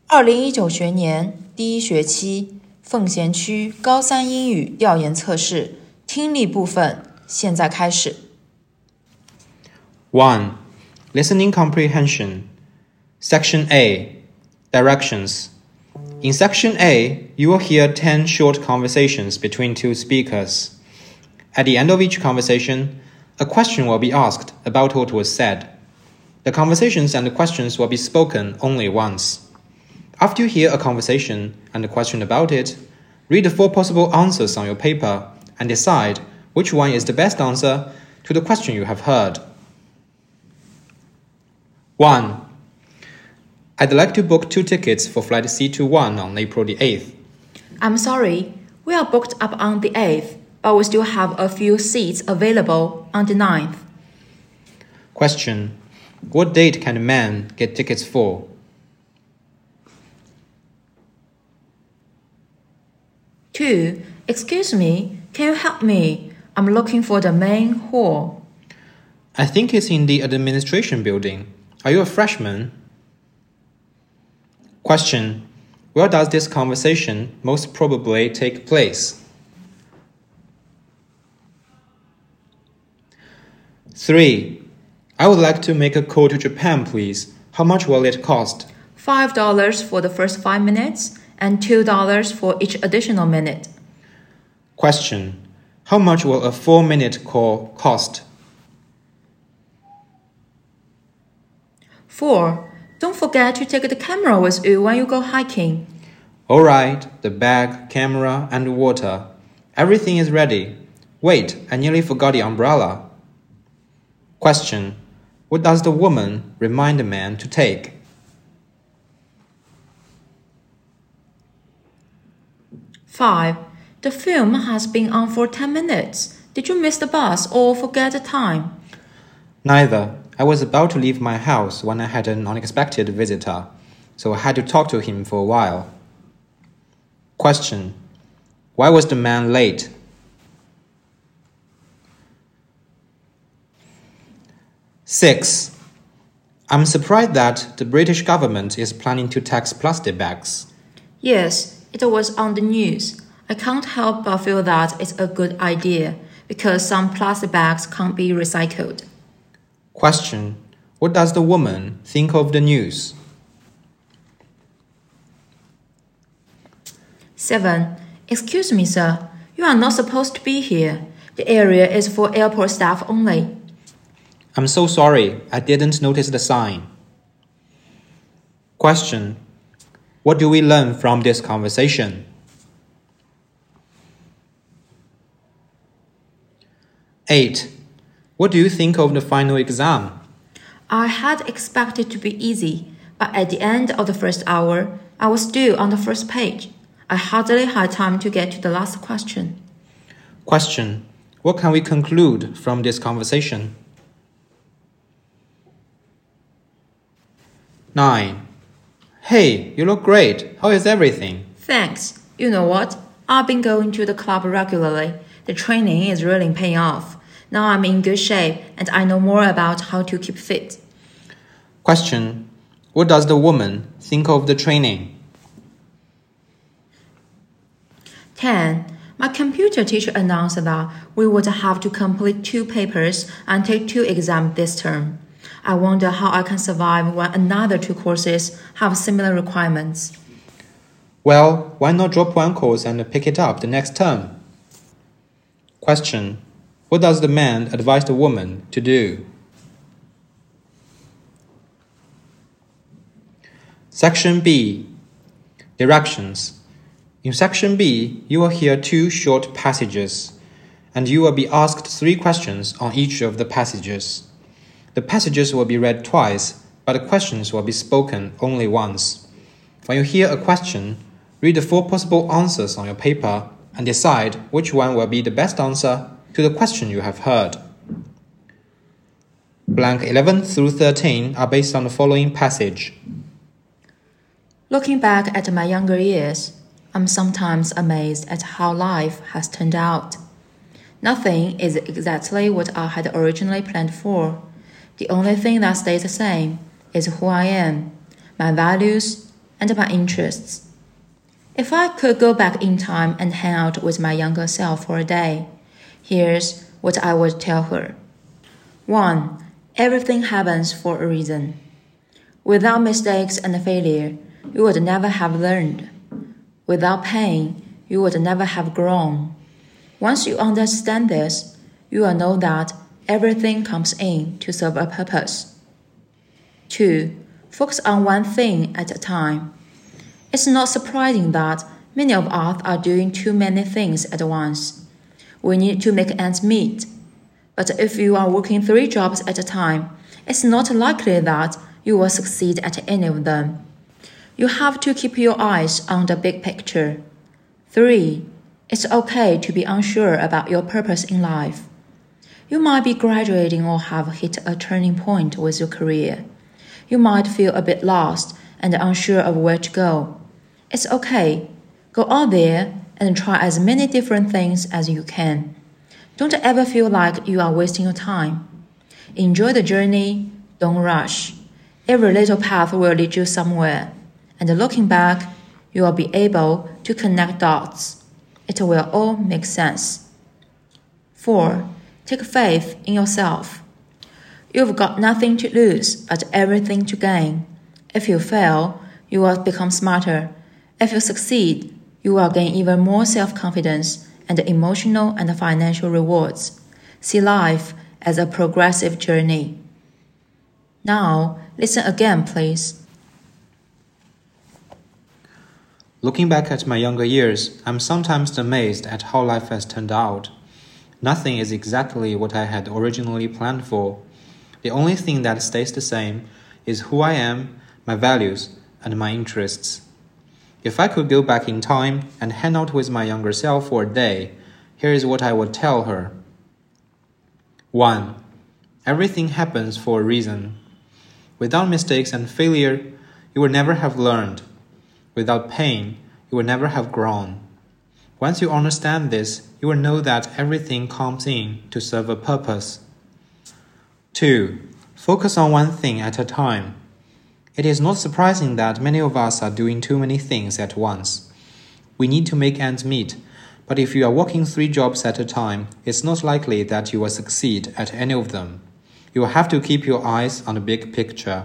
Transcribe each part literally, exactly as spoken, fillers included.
二零一九学年第一学期奉贤区高三英语调研测试听力部分，现在开始。 one. Listening comprehension. Section A. Directions. In Section A, you will hear ten short conversations between two speakers. At the end of each conversation, a question will be asked about what was said. The conversations and the questions will be spoken only once. After you hear a conversation and a question about it, read the four possible answers on your paper and decide which one is the best answer to the question you have heard. one. I'd like to book two tickets for flight C twenty-one on April the eighth. I'm sorry, we are booked up on the eighth, but we still have a few seats available on the ninth. Question. What date can a man get tickets for? two. Excuse me, can you help me? I'm looking for the main hall. I think it's in the administration building. Are you a freshman? Question. Where does this conversation most probably take place? three. I would like to make a call to Japan, please. How much will it cost? five dollars for the first five minutes and two dollars for each additional minute. Question. How much will a four-minute call cost? four. Don't forget to take the camera with you when you go hiking. All right, the bag, camera, and water. Everything is ready. Wait, I nearly forgot the umbrella. Question. What does the woman remind the man to take? five. The film has been on for ten minutes. Did you miss the bus or forget the time? Neither. I was about to leave my house when I had an unexpected visitor, so I had to talk to him for a while. Question. Why was the man late? six. I'm surprised that the British government is planning to tax plastic bags. Yes, it was on the news. I can't help but feel that it's a good idea because some plastic bags can't be recycled. Question. What does the woman think of the news? seven. Excuse me, sir. You are not supposed to be here. The area is for airport staff only. I'm so sorry. I didn't notice the sign. Question. What do we learn from this conversation? eight. What do you think of the final exam? I had expected to be easy, but at the end of the first hour, I was still on the first page. I hardly had time to get to the last question. Question. What can we conclude from this conversation? nine. Hey, you look great. How is everything? Thanks. You know what? I've been going to the club regularly. The training is really paying off. Now I'm in good shape and I know more about how to keep fit. Question. What does the woman think of the training? ten. My computer teacher announced that we would have to complete two papers and take two exams this term. I wonder how I can survive when another two courses have similar requirements. Well, why not drop one course and pick it up the next term? Question. What does the man advise the woman to do? Section B. Directions. In Section B, you will hear two short passages, and you will be asked three questions on each of the passages. The passages will be read twice, but the questions will be spoken only once. When you hear a question, read the four possible answers on your paper and decide which one will be the best answer to the question you have heard. Blank eleven through thirteen are based on the following passage. Looking back at my younger years, I'm sometimes amazed at how life has turned out. Nothing is exactly what I had originally planned for. The only thing that stays the same is who I am, my values, and my interests. If I could go back in time and hang out with my younger self for a day, here's what I would tell her. one. Everything happens for a reason. Without mistakes and failure, you would never have learned. Without pain, you would never have grown. Once you understand this, you will know that everything comes in to serve a purpose. two. Focus on one thing at a time. It's not surprising that many of us are doing too many things at once. We need to make ends meet. But if you are working three jobs at a time, it's not likely that you will succeed at any of them. You have to keep your eyes on the big picture. three. It's okay to be unsure about your purpose in life. You might be graduating or have hit a turning point with your career. You might feel a bit lost and unsure of where to go. It's okay. Go out there and try as many different things as you can. Don't ever feel like you are wasting your time. Enjoy the journey, don't rush. Every little path will lead you somewhere, and looking back, you will be able to connect dots. It will all make sense. four. Take faith in yourself. You've got nothing to lose but everything to gain. If you fail, you will become smarter. If you succeed, you will gain even more self-confidence and emotional and financial rewards. See life as a progressive journey. Now, listen again, please. Looking back at my younger years, I'm sometimes amazed at how life has turned out. Nothing is exactly what I had originally planned for. The only thing that stays the same is who I am, my values, and my interests. If I could go back in time and hang out with my younger self for a day, here is what I would tell her. one. Everything happens for a reason. Without mistakes and failure, you would never have learned. Without pain, you would never have grown. Once you understand this, you will know that everything comes in to serve a purpose. two. Focus on one thing at a time. It is not surprising that many of us are doing too many things at once. We need to make ends meet, but if you are working three jobs at a time, it's not likely that you will succeed at any of them. You will have to keep your eyes on the big picture.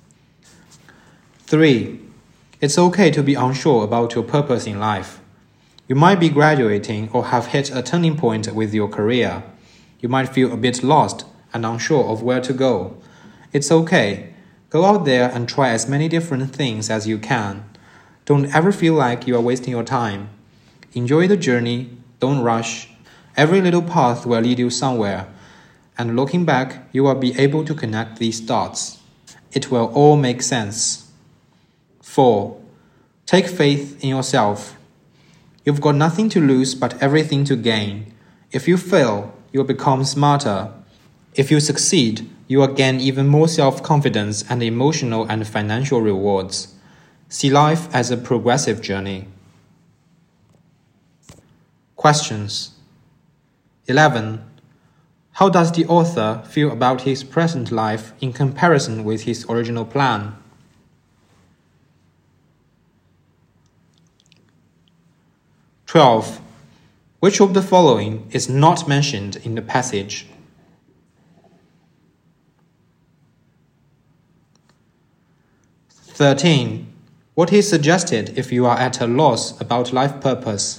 three. It's okay to be unsure about your purpose in life. You might be graduating or have hit a turning point with your career. You might feel a bit lost and unsure of where to go. It's okay. Go out there and try as many different things as you can. Don't ever feel like you are wasting your time. Enjoy the journey, don't rush. Every little path will lead you somewhere, and looking back, you will be able to connect these dots. It will all make sense. four. Take faith in yourself. You've got nothing to lose but everything to gain. If you fail, you'll become smarter. If you succeed, you will gain even more self-confidence and emotional and financial rewards. See life as a progressive journey. Questions. eleven. How does the author feel about his present life in comparison with his original plan? twelve. Which of the following is not mentioned in the passage? thirteen. What is suggested if you are at a loss about life purpose?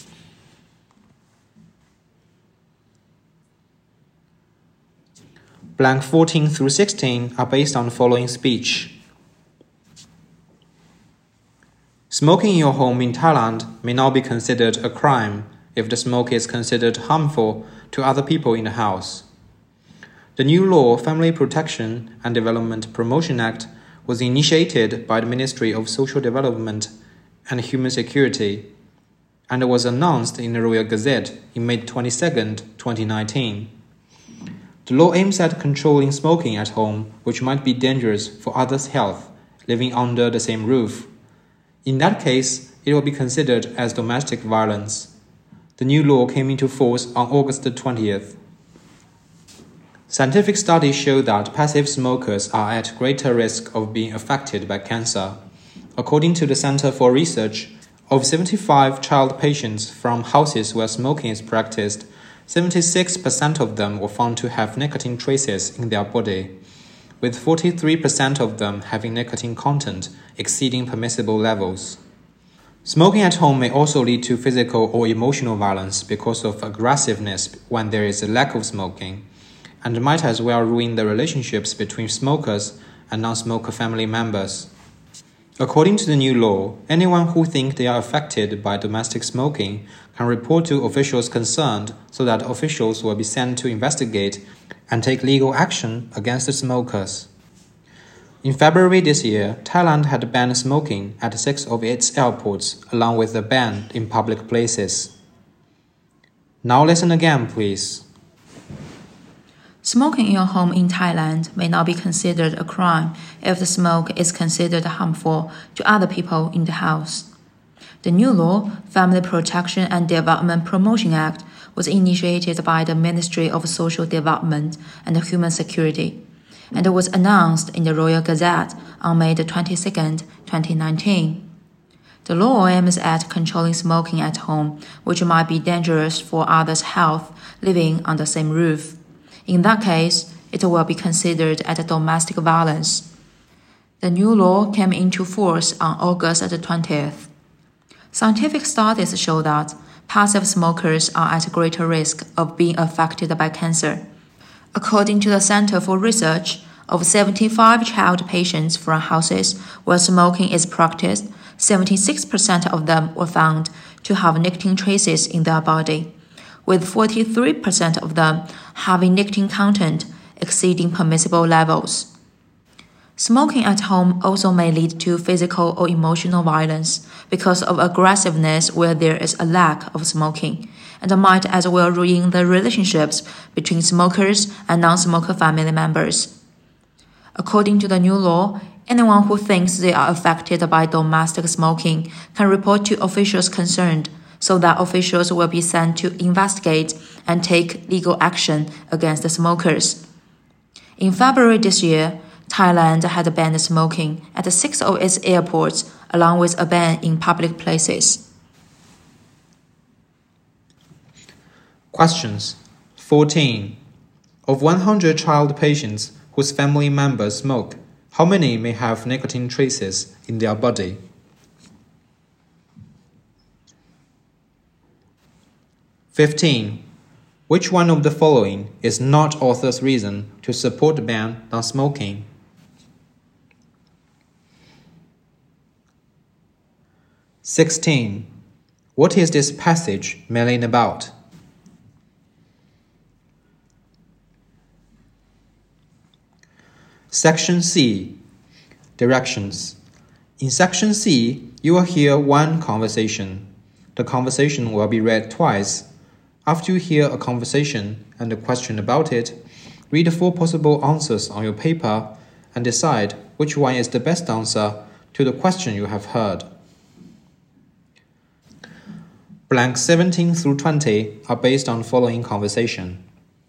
Blank fourteen through sixteen are based on the following speech. Smoking in your home in Thailand may now be considered a crime if the smoke is considered harmful to other people in the house. The new law, Family Protection and Development Promotion Act, was initiated by the Ministry of Social Development and Human Security and was announced in the Royal Gazette in May twenty-second, twenty nineteen. The law aims at controlling smoking at home, which might be dangerous for others' health living under the same roof. In that case, it will be considered as domestic violence. The new law came into force on August twentieth. Scientific studies show that passive smokers are at greater risk of being affected by cancer. According to the Center for Research, of seventy-five child patients from houses where smoking is practiced, seventy-six percent of them were found to have nicotine traces in their body, with forty-three percent of them having nicotine content exceeding permissible levels. Smoking at home may also lead to physical or emotional violence because of aggressiveness when there is a lack of smoking, and might as well ruin the relationships between smokers and non-smoker family members. According to the new law, anyone who thinks they are affected by domestic smoking can report to officials concerned so that officials will be sent to investigate and take legal action against the smokers. In February this year, Thailand had banned smoking at six of its airports, along with a ban in public places. Now listen again, please. Smoking in your home in Thailand may not be considered a crime if the smoke is considered harmful to other people in the house. The new law, Family Protection and Development Promotion Act, was initiated by the Ministry of Social Development and Human Security, and was announced in the Royal Gazette on May twenty-second, twenty nineteen. The law aims at controlling smoking at home, which might be dangerous for others' health living on the same roof. In that case, it will be considered as domestic violence. The new law came into force on August twentieth. Scientific studies show that passive smokers are at greater risk of being affected by cancer. According to the Center for Research, of seventy-five child patients from houses where smoking is practiced, seventy-six percent of them were found to have nicotine traces in their body, with forty-three percent of them having nicotine content exceeding permissible levels. Smoking at home also may lead to physical or emotional violence because of aggressiveness where there is a lack of smoking, and might as well ruin the relationships between smokers and non-smoker family members. According to the new law, anyone who thinks they are affected by domestic smoking can report to officials concerned, so that officials will be sent to investigate and take legal action against the smokers. In February this year, Thailand had banned smoking at six of its airports, along with a ban in public places. Questions. fourteen. Of one hundred child patients whose family members smoke, how many may have nicotine traces in their body? fifteen. Which one of the following is not author's reason to support the ban on smoking? sixteen. What is this passage mainly about? Section C. Directions. In Section C, you will hear one conversation. The conversation will be read twice. After you hear a conversation and a question about it, read the four possible answers on your paper and decide which one is the best answer to the question you have heard. Blank seventeen through twenty are based on following conversation.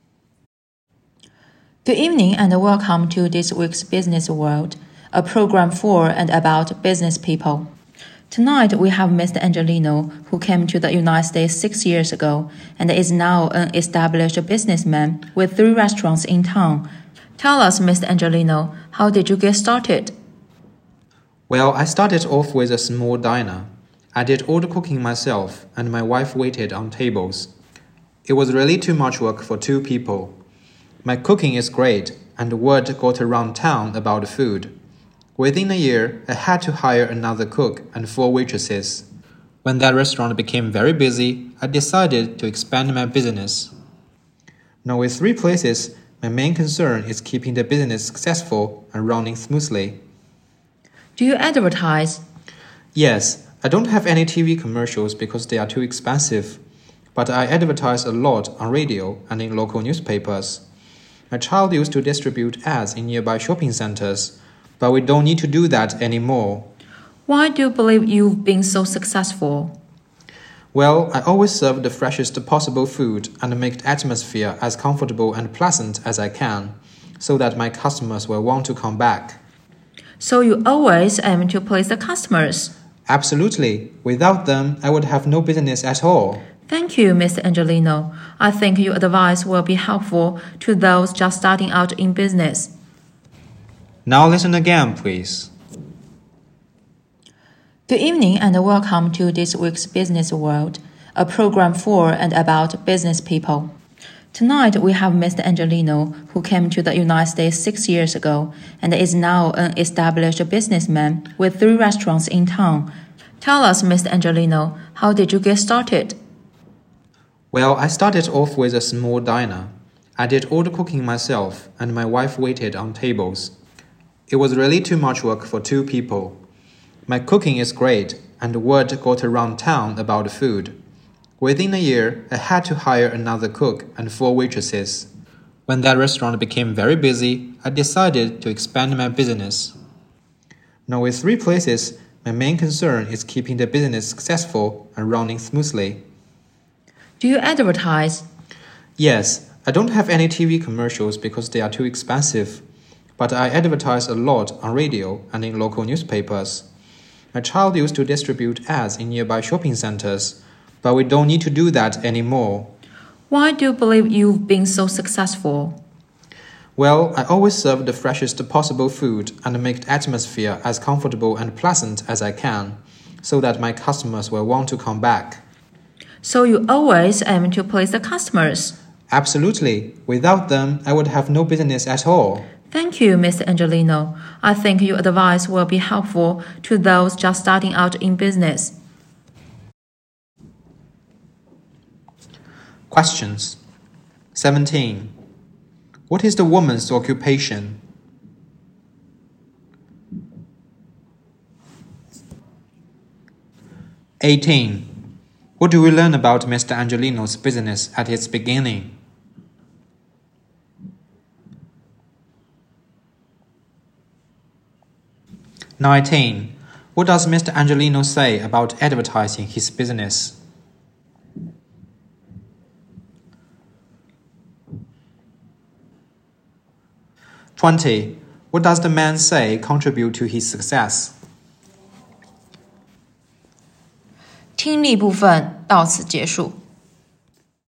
Good evening and welcome to this week's Business World, a program for and about business people. Tonight we have Mister Angelino, who came to the United States six years ago and is now an established businessman with three restaurants in town. Tell us, Mister Angelino, how did you get started? Well, I started off with a small diner. I did all the cooking myself and my wife waited on tables. It was really too much work for two people. My cooking is great, and the word got around town about the food. Within a year, I had to hire another cook and four waitresses. When that restaurant became very busy, I decided to expand my business. Now with three places, my main concern is keeping the business successful and running smoothly. Do you advertise? Yes, I don't have any T V commercials because they are too expensive, but I advertise a lot on radio and in local newspapers. My child used to distribute ads in nearby shopping centers, but we don't need to do that anymore. Why do you believe you've been so successful? Well, I always serve the freshest possible food and make the atmosphere as comfortable and pleasant as I can, so that my customers will want to come back. So you always aim to please the customers? Absolutely. Without them, I would have no business at all. Thank you, Mister Angelino. I think your advice will be helpful to those just starting out in business. Now listen again, please. Good evening and welcome to this week's Business World, a program for and about business people. Tonight we have Mister Angelino, who came to the United States six years ago and is now an established businessman with three restaurants in town. Tell us, Mister Angelino, how did you get started? Well, I started off with a small diner. I did all the cooking myself, and my wife waited on tables. It was really too much work for two people. My cooking is great, and the word got around town about the food. Within a year, I had to hire another cook and four waitresses. When that restaurant became very busy, I decided to expand my business. Now with three places, my main concern is keeping the business successful and running smoothly. Do you advertise? Yes, I don't have any T V commercials because they are too expensive, but I advertise a lot on radio and in local newspapers. My child used to distribute ads in nearby shopping centers, but we don't need to do that anymore. Why do you believe you've been so successful? Well, I always serve the freshest possible food and make the atmosphere as comfortable and pleasant as I can, so that my customers will want to come back. So you always aim to please the customers? Absolutely. Without them, I would have no business at all. Thank you, Mister Angelino. I think your advice will be helpful to those just starting out in business. Questions. seventeen. What is the woman's occupation? eighteen. What do we learn about Mister Angelino's business at its beginning? nineteen. What does Mister Angelino say about advertising his business? twenty. What does the man say contribute to his success? 听力部分到此结束。